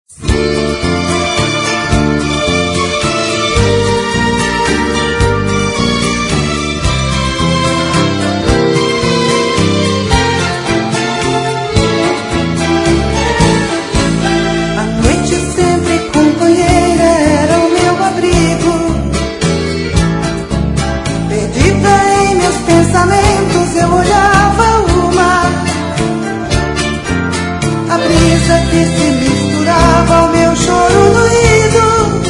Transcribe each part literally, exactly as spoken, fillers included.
Que se misturava ao meu choro doído,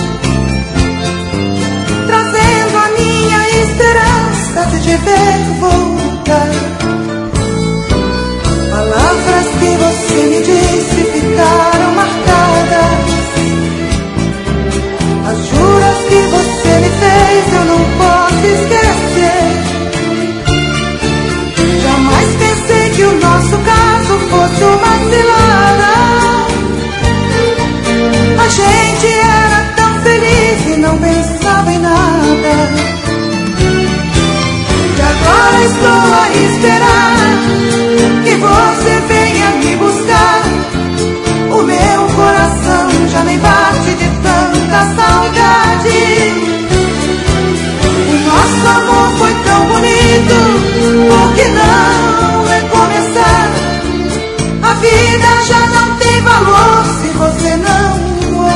trazendo a minha esperança de te ver voltar. Palavras que você me disse ficaram marcadas, as juras que você me fez eu não posso esquecer. Jamais pensei que o nosso caso fosse uma cilada. A gente era tão feliz e não pensava em nada. E agora estou a esperar que você venha me buscar. O meu coração já nem bate de tanta saudade. O nosso amor foi tão bonito, por que não recomeçar? A vida já não tem valor se você não.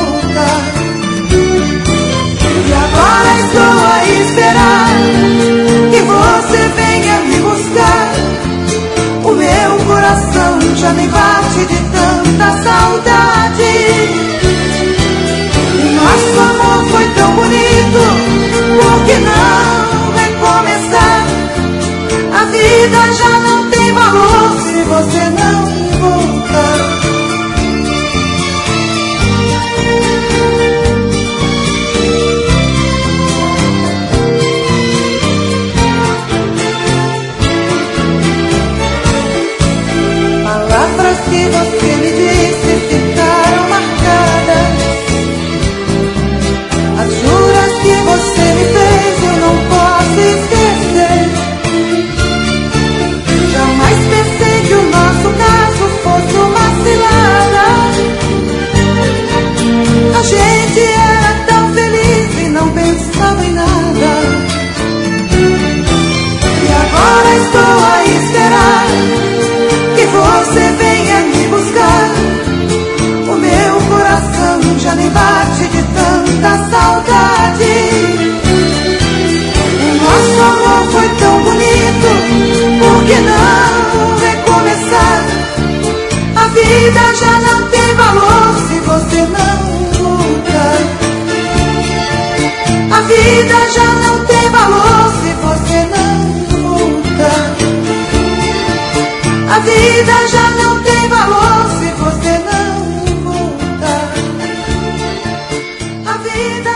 E agora estou a esperar que você venha me buscar. O meu coração já nem bate de tanta saudade. O nosso amor foi tão bonito, por que não recomeçar? A vida já não tem valor se você não voltar. Que você me disse ficaram marcadas, as juras que você me fez eu não posso esquecer. Jamais pensei que o nosso caso fosse uma cilada. A gente era tão feliz e não pensava em nada. E agora estou a esperar que você venha me buscar. O meu coração já nem bate de tanta saudade. O nosso amor foi tão bonito, por que não recomeçar? A vida já não tem valor se você não voltar. A vida já não tem valor se você não voltar. A vida já não tem valor se você não voltar. A vida